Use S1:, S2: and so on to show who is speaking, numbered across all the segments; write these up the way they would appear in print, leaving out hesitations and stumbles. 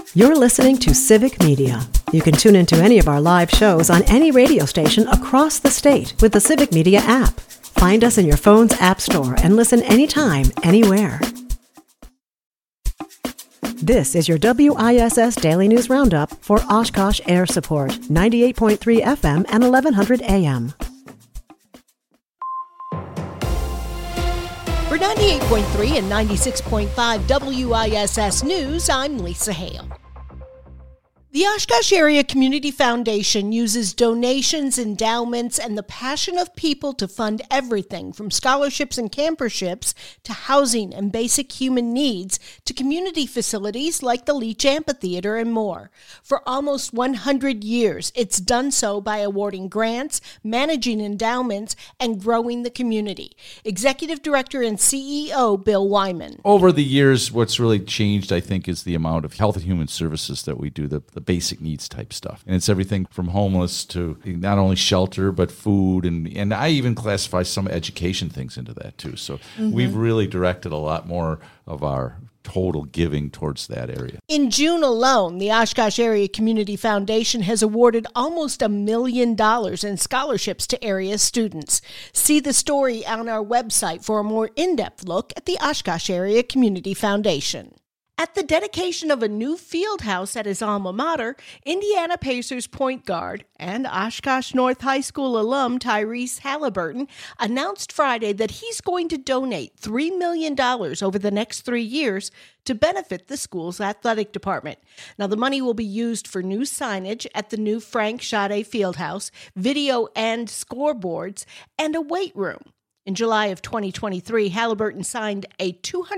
S1: You're listening to Civic Media. You can tune into any of our live shows on any radio station across the state with the Civic Media app. Find us in your phone's app store and listen anytime, anywhere. This is your WISS Daily News Roundup for Oshkosh Air Support, 98.3 FM and 1100 AM.
S2: For 98.3 and 96.5 WISS News, I'm Lisa Hale. The Oshkosh Area Community Foundation uses donations, endowments, and the passion of people to fund everything from scholarships and camperships to housing and basic human needs to community facilities like the Leach Amphitheater and more. For almost 100 years, it's done so by awarding grants, managing endowments, and growing the community. Executive Director and CEO Bill Wyman.
S3: Over the years, what's really changed, I think, is the amount of health and human services that we do, the basic needs type stuff. And it's everything from homeless to not only shelter, but food. And I even classify some education things into that too. So we've really directed a lot more of our total giving towards that area.
S2: In June alone, the Oshkosh Area Community Foundation has awarded almost $1 million in scholarships to area students. See the story on our website for a more in-depth look at the Oshkosh Area Community Foundation. At the dedication of a new field house at his alma mater, Indiana Pacers point guard and Oshkosh North High School alum Tyrese Halliburton announced Friday that he's going to donate $3 million over the next 3 years to benefit the school's athletic department. Now, the money will be used for new signage at the new Frank Schade Fieldhouse, video and scoreboards, and a weight room. In July of 2023, Halliburton signed a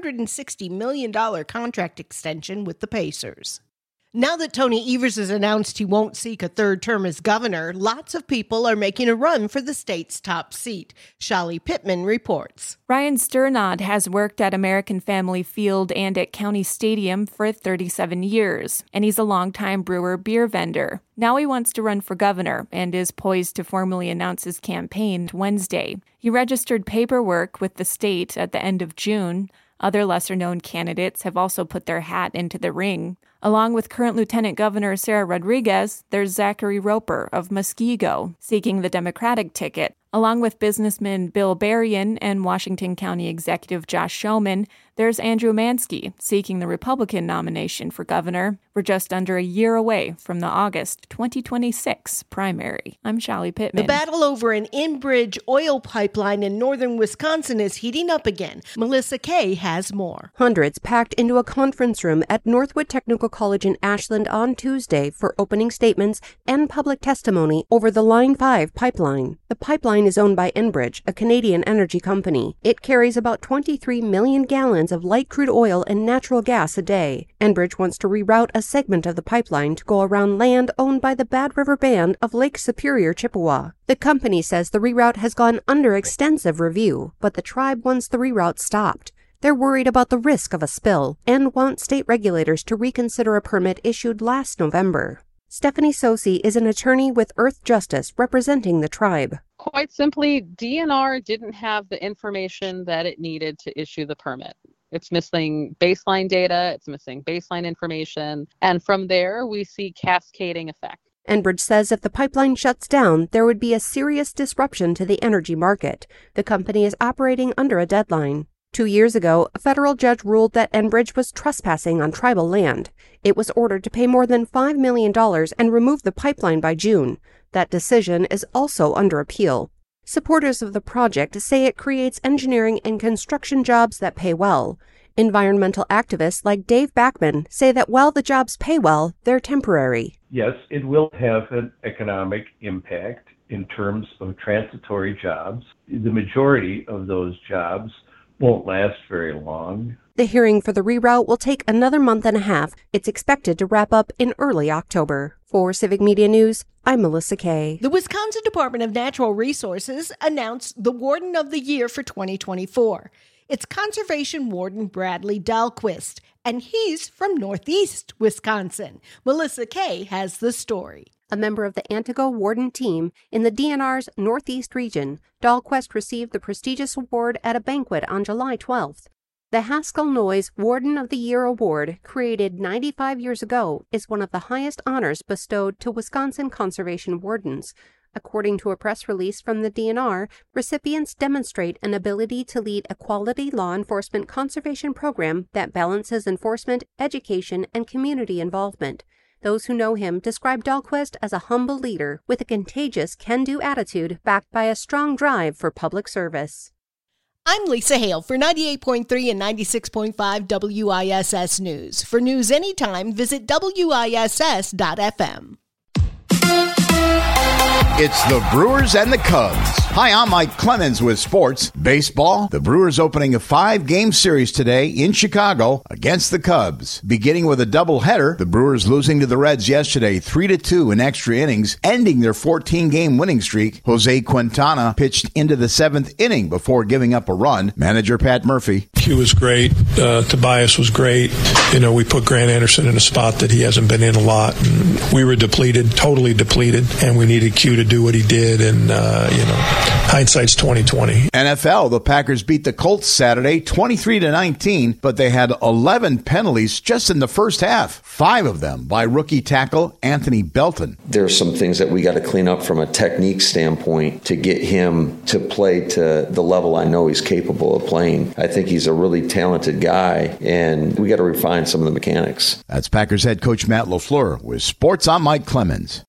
S2: $260 million contract extension with the Pacers. Now that Tony Evers has announced he won't seek a third term as governor, lots of people are making a run for the state's top seat. Shali Pittman reports.
S4: Ryan Sternod has worked at American Family Field and at County Stadium for 37 years, and he's a longtime brewer beer vendor. Now he wants to run for governor and is poised to formally announce his campaign Wednesday. He registered paperwork with the state at the end of June. Other lesser-known candidates have also put their hat into the ring. Along with current Lieutenant Governor Sarah Rodriguez, there's Zachary Roper of Muskego seeking the Democratic ticket. Along with businessman Bill Berrien and Washington County Executive Josh Showman, there's Andrew Mansky seeking the Republican nomination for governor. We're just under a year away from the August 2026 primary. I'm Shali Pittman.
S2: The battle over an Enbridge oil pipeline in northern Wisconsin is heating up again. Melissa Kay has more.
S5: Hundreds packed into a conference room at Northwood Technical College in Ashland on Tuesday for opening statements and public testimony over the Line 5 pipeline. The pipeline is owned by Enbridge, a Canadian energy company. It carries about 23 million gallons of light crude oil and natural gas a day. Enbridge wants to reroute a segment of the pipeline to go around land owned by the Bad River Band of Lake Superior, Chippewa. The company says the reroute has gone under extensive review, but the tribe wants the reroute stopped. They're worried about the risk of a spill and want state regulators to reconsider a permit issued last November. Stephanie Sosi is an attorney with Earth Justice representing the tribe.
S6: Quite simply, DNR didn't have the information that it needed to issue the permit. It's missing baseline data, it's missing baseline information, and from there we see cascading effect.
S5: Enbridge says if the pipeline shuts down, there would be a serious disruption to the energy market. The company is operating under a deadline. 2 years ago, a federal judge ruled that Enbridge was trespassing on tribal land. It was ordered to pay more than $5 million and remove the pipeline by June. That decision is also under appeal. Supporters of the project say it creates engineering and construction jobs that pay well. Environmental activists like Dave Backman say that while the jobs pay well, they're temporary.
S7: Yes, it will have an economic impact in terms of transitory jobs. The majority of those jobs won't last very long.
S5: The hearing for the reroute will take another month and a half. It's expected to wrap up in early October. For Civic Media News, I'm Melissa Kay.
S2: The Wisconsin Department of Natural Resources announced the Warden of the Year for 2024. It's Conservation Warden Bradley Dahlquist, and he's from Northeast Wisconsin. Melissa Kay has the story.
S5: A member of the Antigo Warden team in the DNR's Northeast region, Dahlquist received the prestigious award at a banquet on July 12th. The Haskell Noyes Warden of the Year Award, created 95 years ago, is one of the highest honors bestowed to Wisconsin conservation wardens. According to a press release from the DNR, recipients demonstrate an ability to lead a quality law enforcement conservation program that balances enforcement, education, and community involvement. Those who know him describe Dahlquist as a humble leader with a contagious can-do attitude backed by a strong drive for public service.
S2: I'm Lisa Hale for 98.3 and 96.5 WISS News. For news anytime, visit WISS.FM.
S8: It's the Brewers and the Cubs. Hi, I'm Mike Clemens with sports. Baseball, the Brewers opening a 5-game series today in Chicago against the Cubs. Beginning with a doubleheader, the Brewers losing to the Reds yesterday 3-2 in extra innings, ending their 14-game winning streak. Jose Quintana pitched into the 7th inning before giving up a run. Manager Pat Murphy.
S9: Q was great. Tobias was great. We put Grant Anderson in a spot that he hasn't been in a lot. And we were depleted, totally depleted, and we needed Q to do what he did, and hindsight's 20/20.
S8: NFL, the Packers beat the Colts Saturday 23-19, but they had 11 penalties just in the first half, 5 of them by rookie tackle Anthony Belton.
S10: There's some things that we got to clean up from a technique standpoint to get him to play to the level I know he's capable of playing. I think he's a really talented guy, and we got to refine some of the mechanics.
S8: That's Packers head coach Matt LaFleur with Sports. I'm Mike Clemens.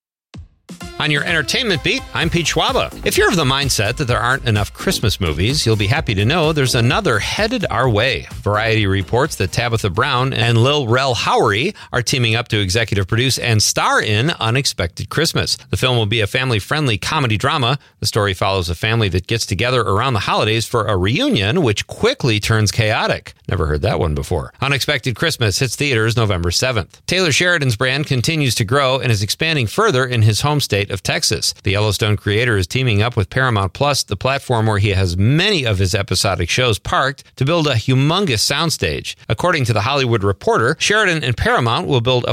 S11: On your entertainment beat, I'm Pete Schwaba. If you're of the mindset that there aren't enough Christmas movies, you'll be happy to know there's another headed our way. Variety reports that Tabitha Brown and Lil Rel Howery are teaming up to executive produce and star in Unexpected Christmas. The film will be a family-friendly comedy drama. The story follows a family that gets together around the holidays for a reunion, which quickly turns chaotic. Never heard that one before. Unexpected Christmas hits theaters November 7th. Taylor Sheridan's brand continues to grow and is expanding further in his home state of Texas. The Yellowstone creator is teaming up with Paramount Plus, the platform where he has many of his episodic shows parked, to build a humongous soundstage. According to The Hollywood Reporter, Sheridan and Paramount will build a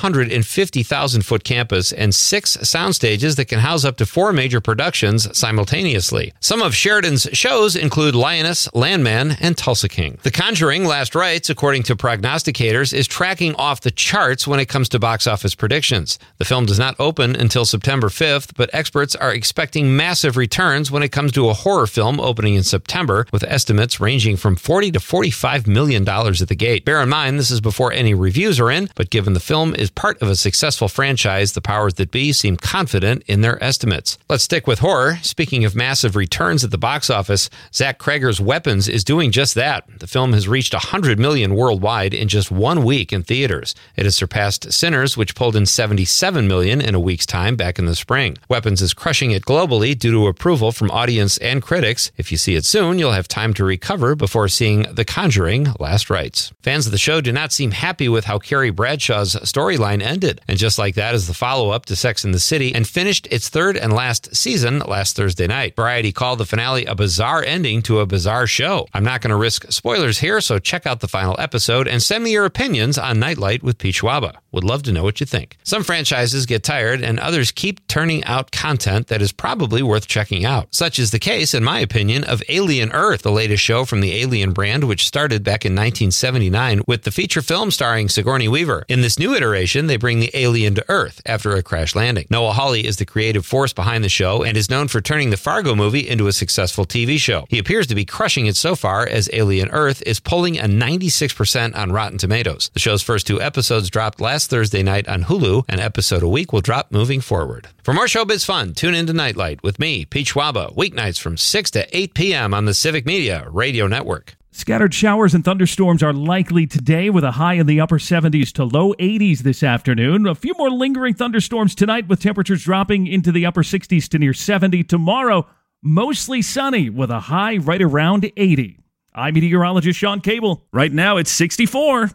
S11: 450,000-foot campus and 6 sound stages that can house up to 4 major productions simultaneously. Some of Sheridan's shows include Lioness, Landman, and Tulsa King. The Conjuring: Last Rites, according to prognosticators, is tracking off the charts when it comes to box office predictions. The film does not open until September 5th, but experts are expecting massive returns when it comes to a horror film opening in September, with estimates ranging from $40 to $45 million at the gate. Bear in mind, this is before any reviews are in, but given the film is part of a successful franchise, the powers that be seem confident in their estimates. Let's stick with horror. Speaking of massive returns at the box office, Zach Cregger's Weapons is doing just that. The film has reached $100 million worldwide in just 1 week in theaters. It has surpassed Sinners, which pulled in $77 million in a week's time back in the spring. Weapons is crushing it globally due to approval from audience and critics. If you see it soon, you'll have time to recover before seeing The Conjuring: Last Rites. Fans of the show do not seem happy with how Carrie Bradshaw's storyline ended, and just like that is the follow-up to Sex and the City, and finished its 3rd and last season last Thursday night. Variety called the finale a bizarre ending to a bizarre show. I'm not going to risk spoilers here, so check out the final episode and send me your opinions on Nightlight with Pete Schwaba. Would love to know what you think. Some franchises get tired and others keep turning out content that is probably worth checking out. Such is the case, in my opinion, of Alien Earth, the latest show from the Alien brand, which started back in 1979 with the feature film starring Sigourney Weaver. In this new iteration, they bring the alien to Earth after a crash landing. Noah Hawley is the creative force behind the show and is known for turning the Fargo movie into a successful TV show. He appears to be crushing it so far, as Alien Earth is pulling a 96% on Rotten Tomatoes. The show's first 2 episodes dropped last Thursday night on Hulu. An episode a week will drop moving forward. For more showbiz fun, tune into Nightlight with me, Pete Schwaba, weeknights from 6 to 8 p.m. on the Civic Media Radio Network.
S12: Scattered showers and thunderstorms are likely today, with a high in the upper 70s to low 80s this afternoon. A few more lingering thunderstorms tonight, with temperatures dropping into the upper 60s to near 70. Tomorrow, mostly sunny with a high right around 80. I'm meteorologist Sean Cable. Right now, it's 64.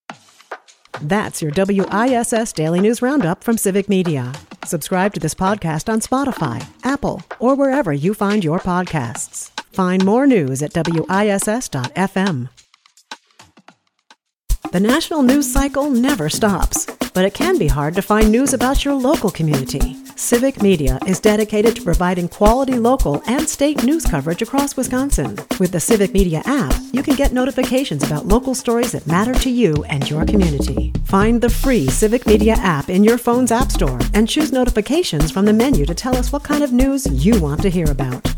S1: That's your WISS Daily News Roundup from Civic Media. Subscribe to this podcast on Spotify, Apple, or wherever you find your podcasts. Find more news at WISS.FM. The national news cycle never stops. but it can be hard to find news about your local community. Civic Media is dedicated to providing quality local and state news coverage across Wisconsin. With the Civic Media app, you can get notifications about local stories that matter to you and your community. Find the free Civic Media app in your phone's app store and choose notifications from the menu to tell us what kind of news you want to hear about.